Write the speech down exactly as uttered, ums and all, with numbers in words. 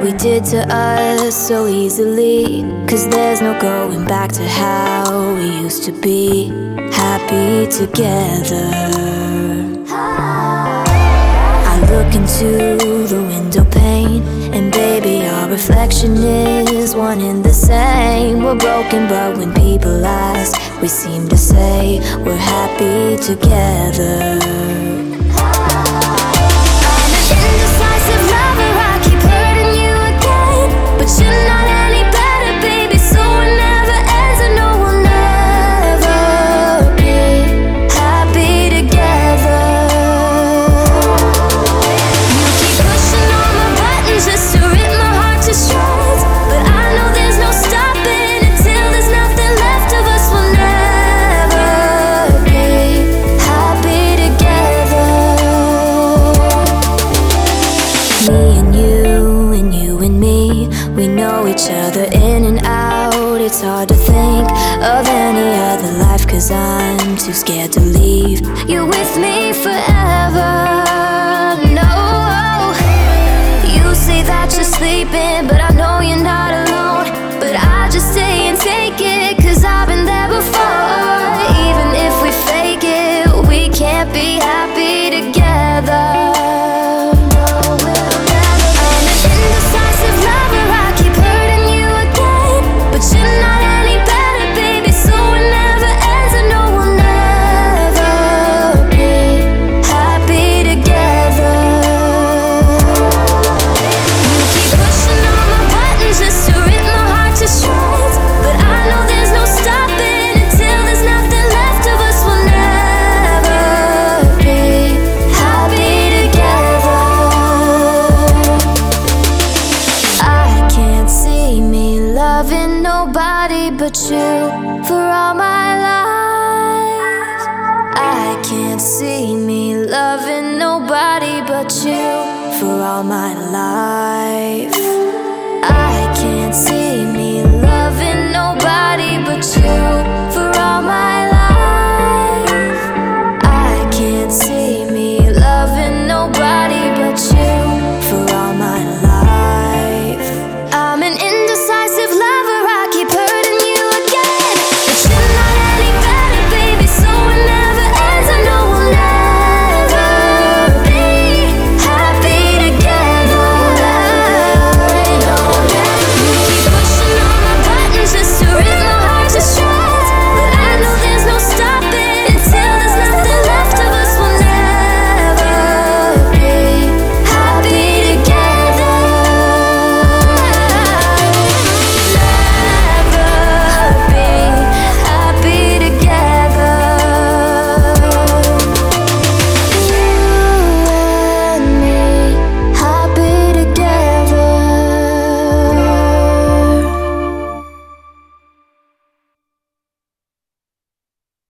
we did to us so easily. Cause there's no going back to how we used to be, happy together. I look into the window pane, and baby, our reflection is one and the same. We're broken, but when people ask, we seem to say we're happy together. We know each other in and out. It's hard to think of any other life, cause I'm too scared to leave. You're with me forever. No, you say that you're sleeping, but I know you're not alone. But I just stay and take it, cause I've been there before. Even if we fake it, we can't be happy together. Loving nobody but you for all my life. I can't see me loving nobody but you for all my life.